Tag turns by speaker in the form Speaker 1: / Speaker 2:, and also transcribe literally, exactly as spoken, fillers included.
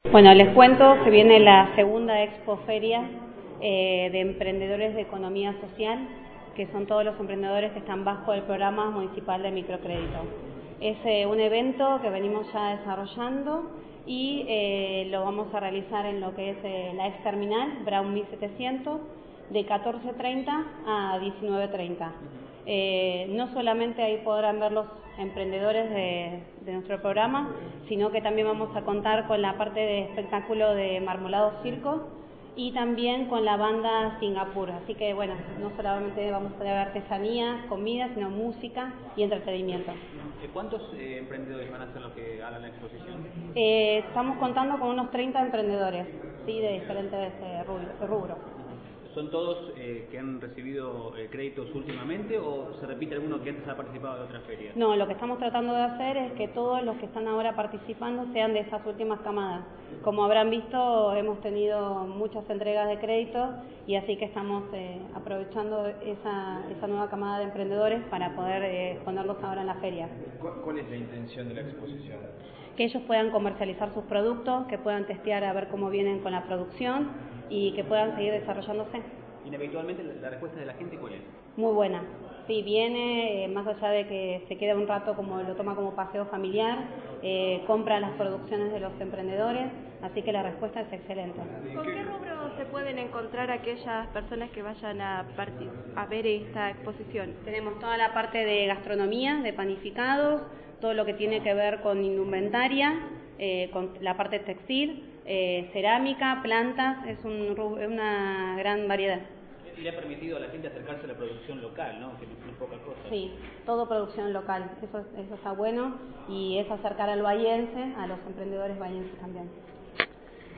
Speaker 1: Bueno, les cuento, se viene la segunda expoferia eh, de emprendedores de economía social, que son todos los emprendedores que están bajo el programa municipal de microcrédito. Es eh, un evento que venimos ya desarrollando y eh, lo vamos a realizar en lo que es eh, la ex terminal, Brown mil setecientos, de catorce treinta a diecinueve treinta. Eh, no solamente ahí podrán ver los emprendedores de, de nuestro programa, sino que también vamos a contar con la parte de espectáculo de Marmolado Circo y también con la banda Singapur. Así que bueno, no solamente vamos a ver artesanía, comida, sino música y entretenimiento.
Speaker 2: ¿Cuántos eh, emprendedores van a ser los que hagan la exposición?
Speaker 1: Eh, estamos contando con unos treinta emprendedores, sí, de diferentes eh, rubros.
Speaker 2: ¿Son todos eh, que han recibido eh, créditos últimamente o se repite alguno que antes ha participado de otras ferias?
Speaker 1: No, lo que estamos tratando de hacer es que todos los que están ahora participando sean de esas últimas camadas. Como habrán visto, hemos tenido muchas entregas de créditos y así que estamos eh, aprovechando esa, esa nueva camada de emprendedores para poder eh, ponerlos ahora en la feria.
Speaker 3: ¿Cuál es la intención de la exposición?
Speaker 1: Que ellos puedan comercializar sus productos, que puedan testear a ver cómo vienen con la producción y que puedan seguir desarrollándose.
Speaker 2: Inhabitualmente, la respuesta de la gente, ¿cuál es?
Speaker 1: Muy buena. Sí, viene, eh, más allá de que se queda un rato, como lo toma como paseo familiar, eh, compra las producciones de los emprendedores, así que la respuesta es excelente.
Speaker 4: ¿Con qué rubro se pueden encontrar aquellas personas que vayan a, a ver esta exposición?
Speaker 1: Tenemos toda la parte de gastronomía, de panificados, todo lo que tiene que ver con indumentaria, eh, con la parte textil, eh, cerámica, plantas, es un, una gran variedad.
Speaker 2: Y le ha permitido a la gente acercarse a la producción local, ¿no? Que no es poca cosa.
Speaker 1: Sí, todo producción local, eso, eso está bueno y es acercar al bahiense, a los emprendedores bahienses también.